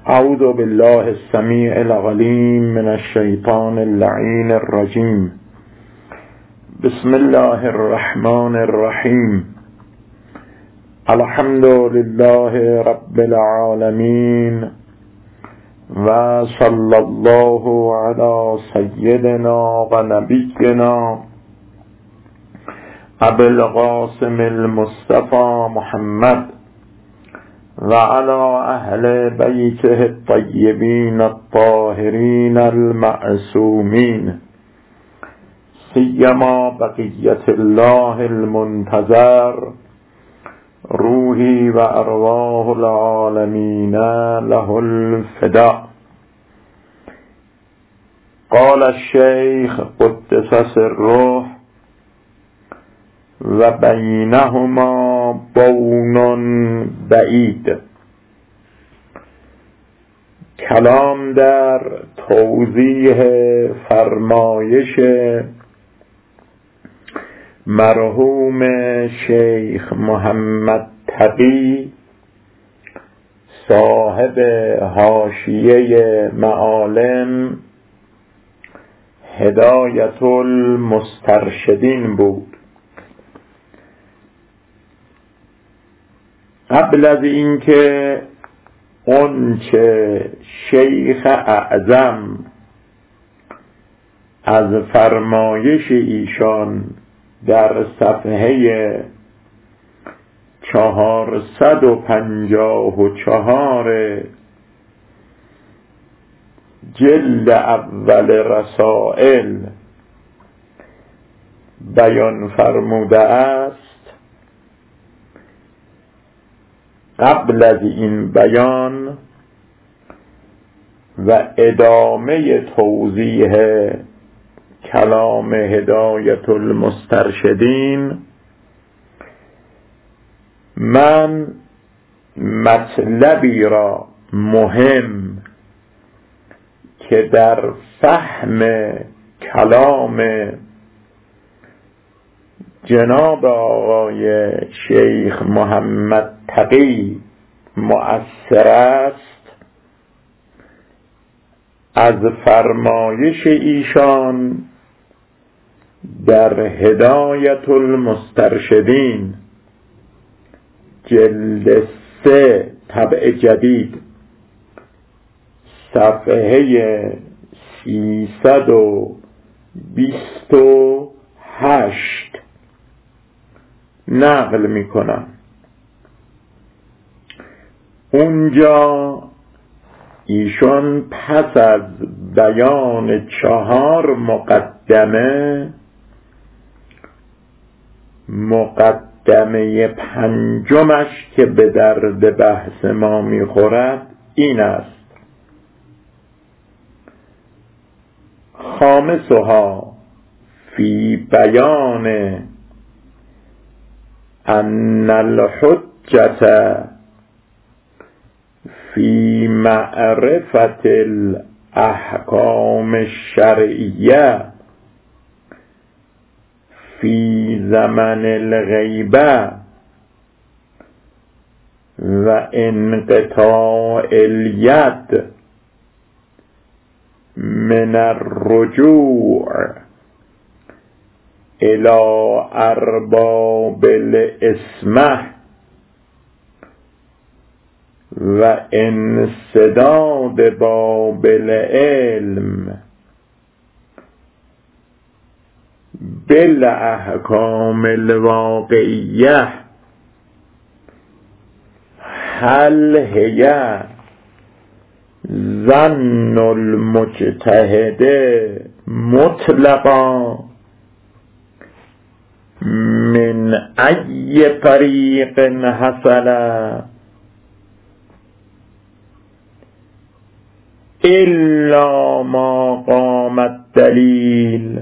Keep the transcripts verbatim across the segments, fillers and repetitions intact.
اعوذ بالله السمیع العلیم من الشیطان اللعین الرجیم. بسم الله الرحمن الرحیم. الحمد لله رب العالمین و صلی الله علی سیدنا و نبینا ابی القاسم المصطفى محمد و علی اهل بیته الطیبین الطاهرین المعصومین، سیما بقیت الله المنتظر، روحی و ارواح العالمین له الفداء. قال الشیخ قدس سره و بینهما بون بعید. کلام در توضیح فرمایش مرحوم شیخ محمد تقی صاحب حاشیه معالم هدایت المسترشدین بود. قبل از اینکه اونچه شیخ اعظم از فرمایش ایشان در صفحه چهارصد و پنجاه و چهار جلد اول رسائل بیان فرموده است، قبل از این بیان و ادامه توضیح کلام هدایت المسترشدین، من مطلبی را مهم که در فهم کلام جناب آقای شیخ محمد تقی مؤثر است، از فرمایش ایشان در هدایت المسترشدین جلد سه طبع جدید صفحه سیصد و بیست و هشت نقل می کنم. اونجا ایشان پس از بیان چهار مقدمه، مقدمه پنجمش که به درد بحث ما می خورد این است: خامسها فی بیان ان الحجة فی معرفت الاحکام الشرعیه فی زمن الغیبه و انقطاع الید من الرجوع الى ارباب الاسمه و انسداد باب العلم بالاحکام الواقعیه، هل هی ظن المجتهد مطلقا من ای طریق حصل الا ما قام الدلیل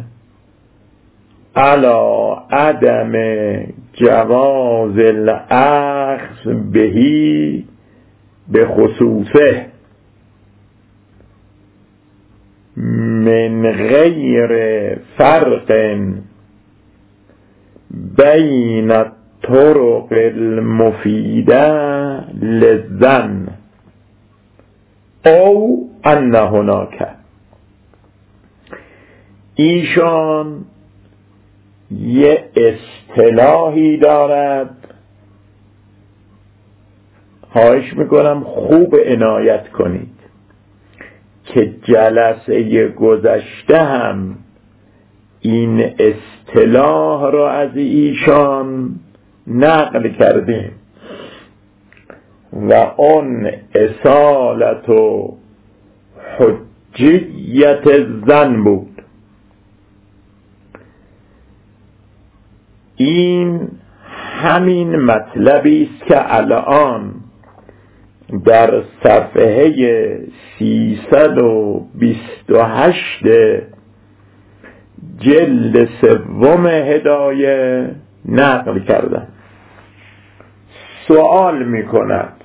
علی عدم جواز الاخذ بهی به خصوصه من غیر فرق بین الطرق المفیده للظن او ان هناک، ایشان یه اصطلاحی دارد، خواهش میکنم خوب عنایت کنید که جلسه گذشته هم این اصطلاح را از ایشان نقل کردیم و اون اصالت و حجیت زن بود. این همین مطلبی است که الان در صفحه سیصد و بیست و هشت جلد سوم هدایه نقل کردن. سوال می کند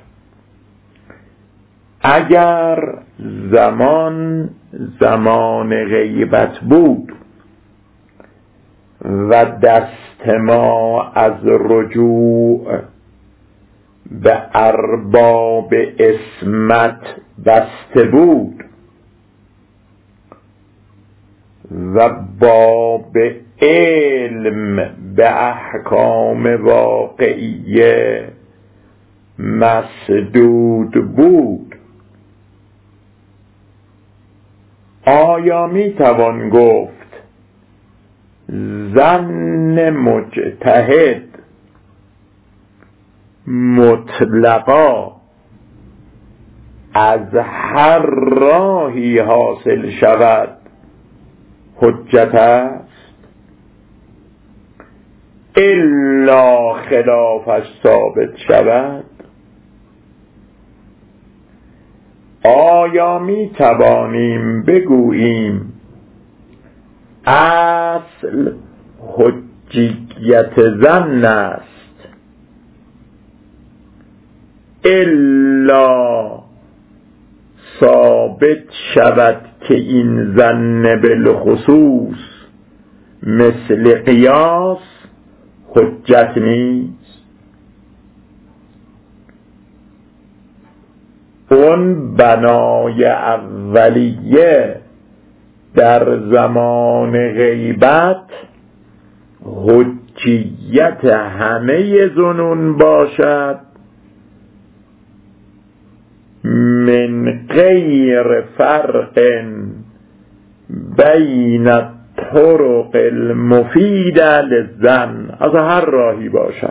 اگر زمان زمان غیبت بود و دست ما از رجوع به ارباب عصمت بسته بود و باب علم به احکام واقعیه مسدود بود، آیا می توان گفت ظن مجتهد مطلقا از هر راهی حاصل شود حجت است الا خلافش ثابت شود؟ آیا می توانیم بگوییم اصل حجیت ظن است الا ثابت شود که این ظن بالخصوص مثل قیاس حجت نیست؟ اون بنای اولیه در زمان غیبت حجیت همه ظنون باشد من غیر فرق بین الطرق المفیده للظن، از هر راهی باشد.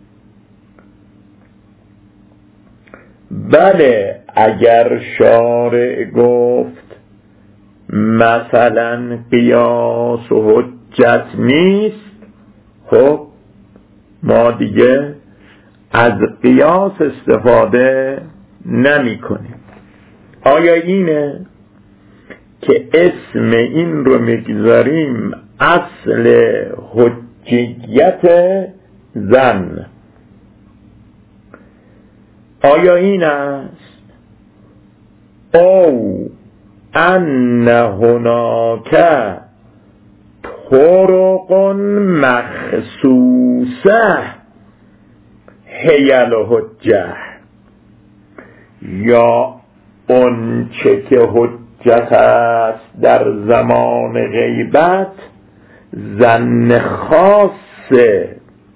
بله اگر شارع گفت مثلا قیاس و حجت نیست، خب ما دیگه از قیاس استفاده نمی کنیم. آیا اینه که اسم این رو میگذاریم اصل حجیت ظن؟ آیا این است او ان هناک طرق مخصوصه هی الحجه، یا اون چه که حجت است در زمان غیبت ظن خاصه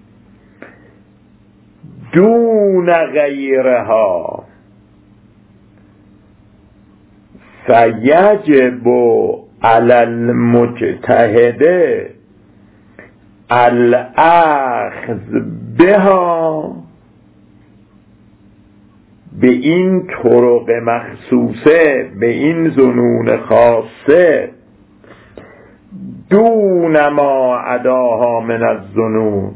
دون غیرها فیجب علی المجتهد الاخذ بها، به این طرق مخصوصه، به این ظنون خاصه، دون ما عداها من الظنون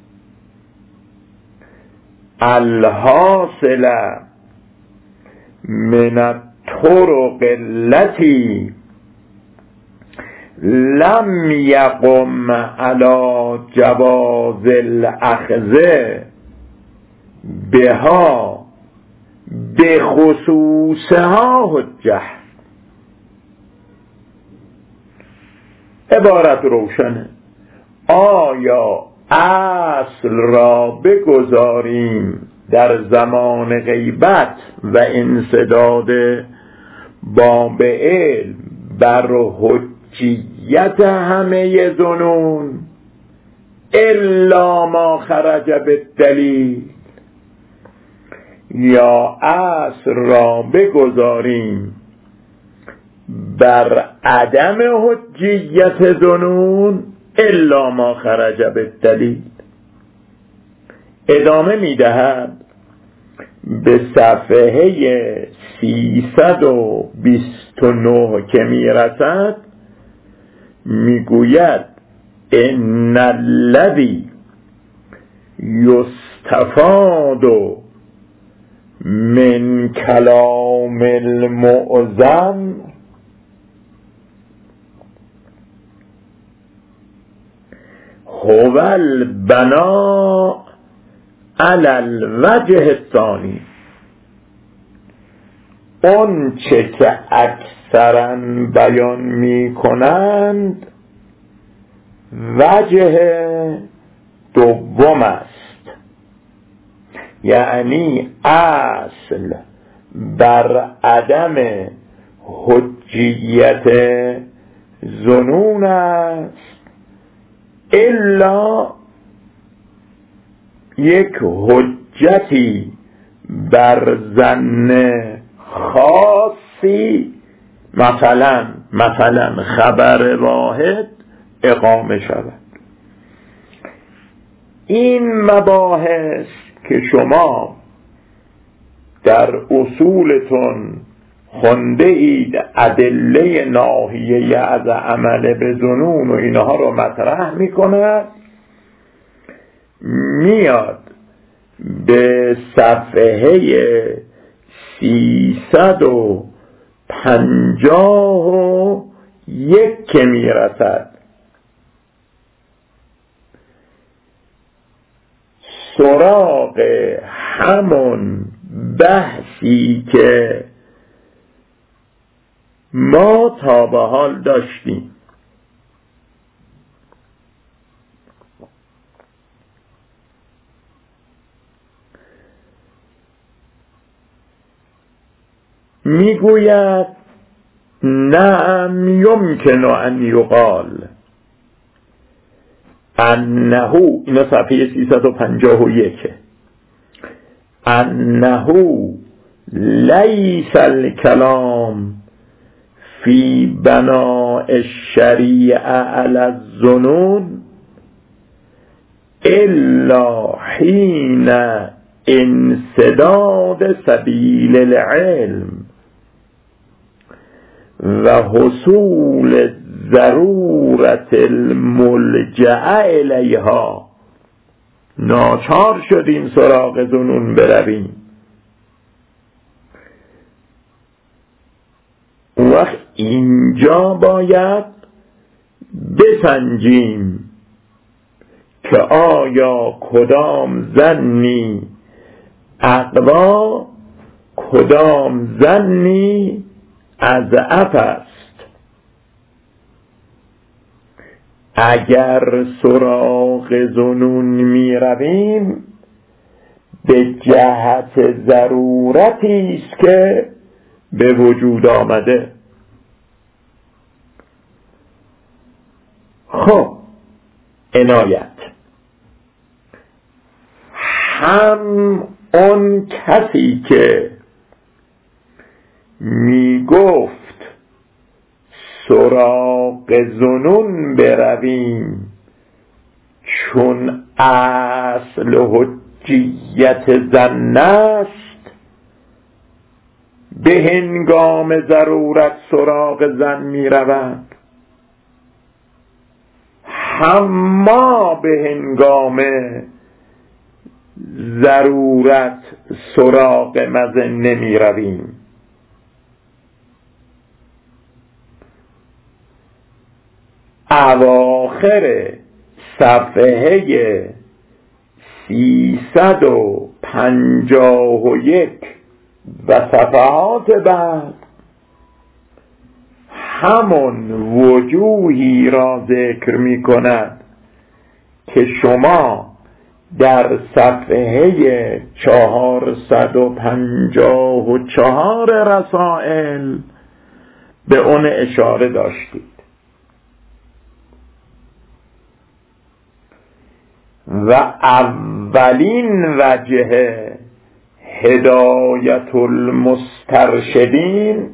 الحاصله من الطرق التي لم يقم على جواز الاخذ بها بخصوصها حجه. عبارت روشنه. آیا اصل را بگذاریم در زمان غیبت و انسداد باب علم بر حجیت همه ظنون الا ما خرج بالدلیل، یا اصل را بگذاریم بر عدم حجیت ظنون الا ما خرج بالدلیل. ادامه میدهد به صفحه سیصد و بیست و نه که میرسد، میگوید ان الذی یستفاد من کلام المعظم هو البناء علی الوجه الثانی. اون چه که اکثرا بیان می کنند وجه دوم است، یعنی اصل بر عدم حجیت ظنون است الا یک حجتی بر ظن خاصی، مثلا مثلا خبر واحد اقامه شود. این مباحث که شما در اصولتون خونده اید، ادله ناحیه از عمل به ظنون و اینها رو مطرح میکند، میاد به صفحه سیصد و پنجاه و یک که میرسد، سراغ همون بحثی که ما تا به حال داشتیم. میگوید نعم یمکن ان یقال انه، این صفحه سیصد و پنجاه و یک، انه لیس الکلام فی بناء الشریعه علی الظنون الا حین انسداد سبیل العلم و حصول ضرورت الملجأ الیها. ناچار شدیم سراغ ظنون برویم. اون وقت اینجا باید بسنجیم که آیا کدام ظنی اقوا، کدام ظنی اضعف است. اگر سراغ ظنون می رویم به جهت ضرورتی است که به وجود آمده. خب عنایت، هم اون کسی که می گفت سراغ ظنون برویم چون اصل حجیت ظن است، به هنگام ضرورت سراغ ظن می رود. هم ما به هنگام ضرورت سراغ مظن نمی رویم. اواخر صفحه سیصد و پنجاه و یک و صفحات بعد همون وجوهی را ذکر می کند که شما در صفحه چهارصد و پنجاه و چهار رسائل به اون اشاره داشتید. و اولین وجه هدایت المسترشدین،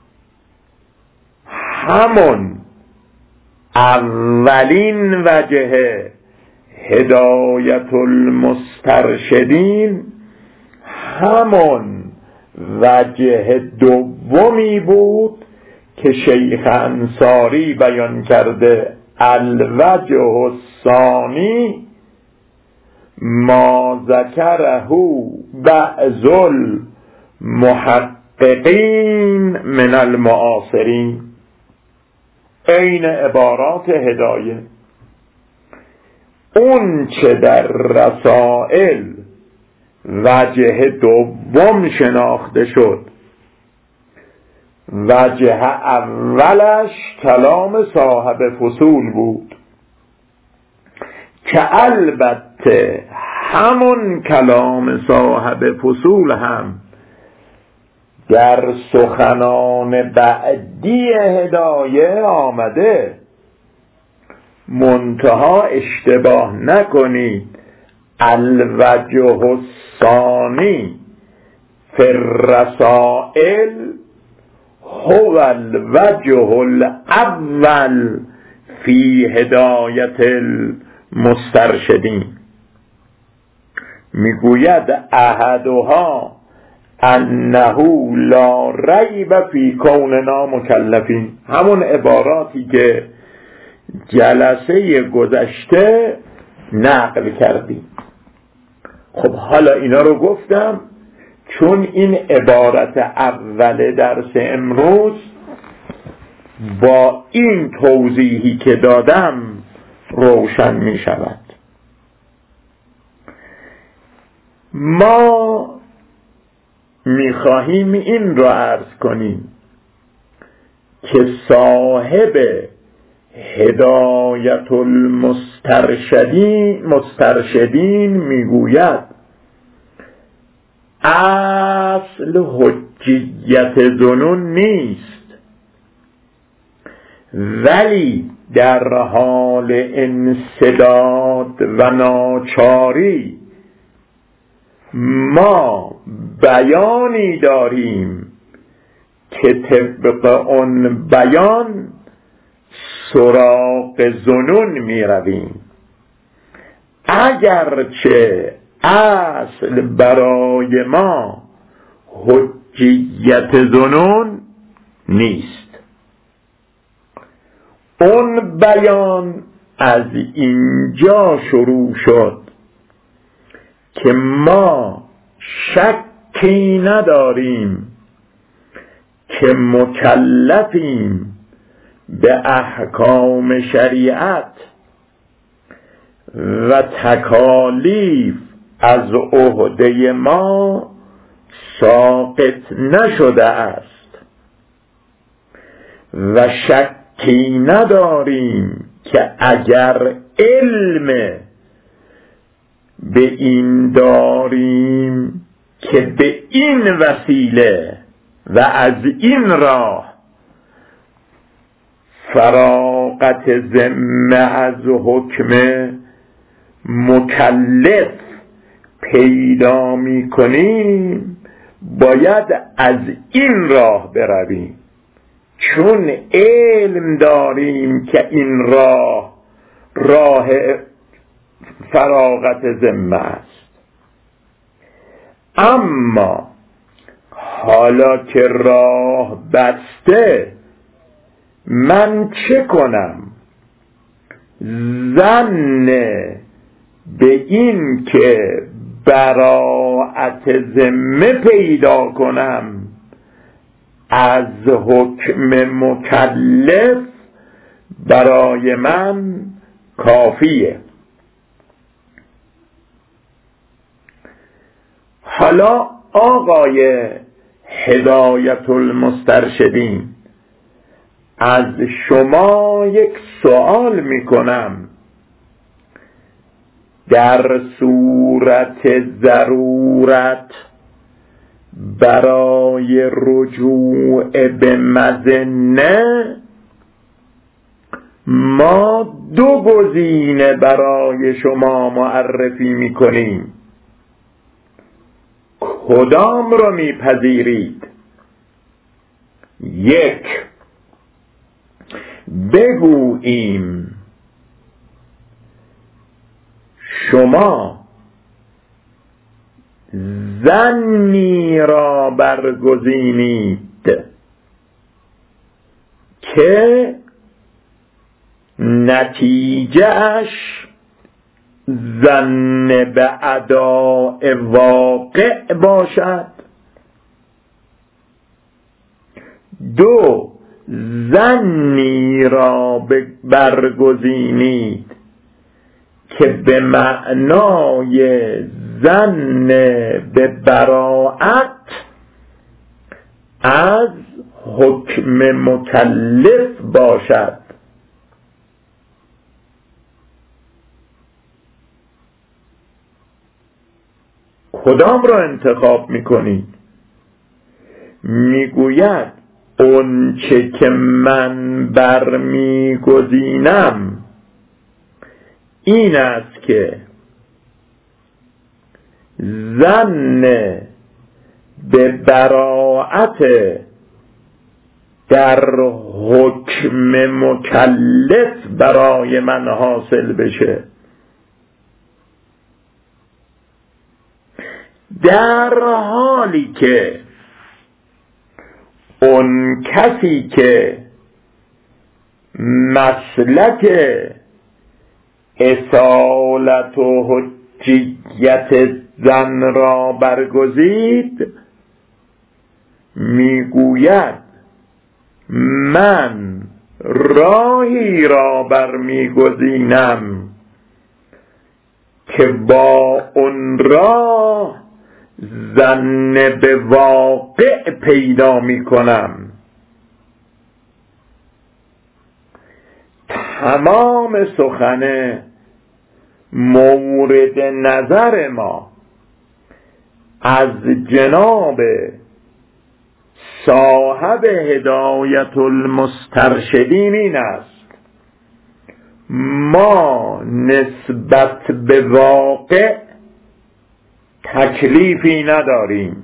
همون اولین وجه هدایت المسترشدین همون وجه دومی بود که شیخ انصاری بیان کرده، الوجه الثانی ما ذکره بعض المحققین من المعاصرین. این عبارات هدایه، اون چه در رسائل وجه دوم شناخته شد، وجه اولش کلام صاحب فصول بود که البته همون کلام صاحب فصول هم در سخنان بعدی هدایه آمده، منتها اشتباه نکنید، الوجه الثانی فی الرسائل هو الوجه الاول فی هدایت المسترشدین. میگوید احدها انه لا ریب فی کوننا مکلفین، همون عباراتی که جلسه گذشته نقل کردیم. خب حالا اینا رو گفتم چون این عبارت اول درس امروز با این توضیحی که دادم روشن می شود. ما می خواهیم این رو عرض کنیم که صاحب هدایت المسترشدین مسترشدین میگوید اصل حجیت ظنون نیست، ولی در حال انسداد و ناچاری ما بیانی داریم که طبق اون بیان سراغ ظنون می رویم، اگرچه اصل برای ما حجیت ظنون نیست. اون بیان از اینجا شروع شد که ما شکی نداریم که مکلفیم به احکام شریعت و تکالیف از عهده ما ساقط نشده است و شکی نداریم که اگر علم به این داریم که به این وسیله و از این راه فراغت ذمه از حکم مکلف پیدا می کنیم، باید از این راه برویم، چون علم داریم که این راه راه فراغت ذمه است. اما حالا که راه بسته، من چه کنم؟ ظن به این که براءت ذمه پیدا کنم از حکم مکلف برای من کافیه. حالا آقای هدایت المسترشدین، از شما یک سوال میکنم، در صورت ضرورت برای رجوع به مظنه ما دو گزینه برای شما معرفی میکنیم، کدام رو میپذیرید؟ یک، بگوییم شما ظنی را برگزینید که نتیجهش ظن به اداء واقع باشد. دو، ظنی را برگزینید که به معنای ظن به براءت از حکم مکلف باشد. کدام را انتخاب میکنید؟ میگوید اون چه که من برمیگزینم این است که ظن به براءت در حکم مکلف برای من حاصل بشه، در حالی که اون کسی که مسلک اصالت و حجیت ظن را برگزید میگوید من راهی را برمیگزینم که با اون راه ظن به واقع پیدا میکنم. تمام سخن مورد نظر ما از جناب صاحب هدایت المسترشدین این است: ما نسبت به واقع تکلیفی نداریم،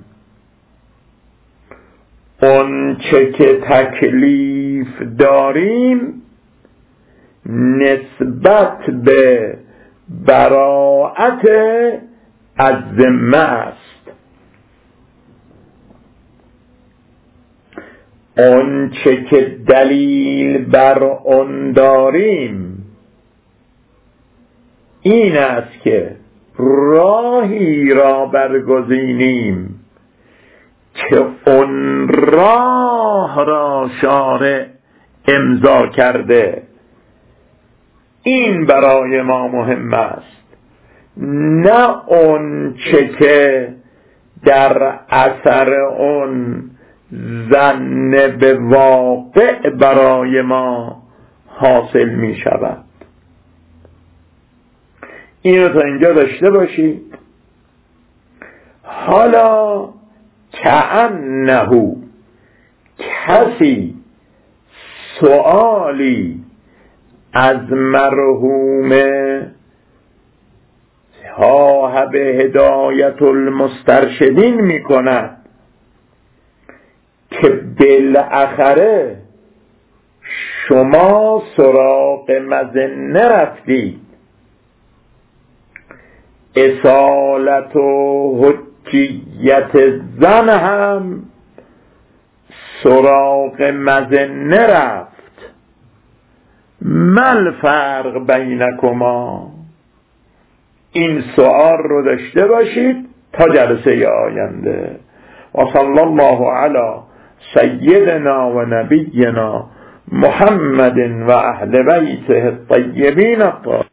اون چه که تکلیف داریم نسبت به براءت از ذمه است. اون چه که دلیل بر اون داریم این است که راهی را برگزینیم که اون راه را شارع امضا کرده. این برای ما مهم است، نه اون چه که در اثر اون ظن به واقع برای ما حاصل می شود. اینو تا اینجا داشته باشید. حالا کأنه کسی سؤالی از مرحوم صاحب هدایت المسترشدین می کند که بالاخره شما سراغ مظنه رفتید، اصالت و حجیت زن هم سراغ مظنه رفت. مل فرق بینکما؟ این سؤال رو داشته باشید تا جلسه آینده. و صلی الله علی سیدنا و نبینا محمد و اهل بیته الطیبین الطاهرین.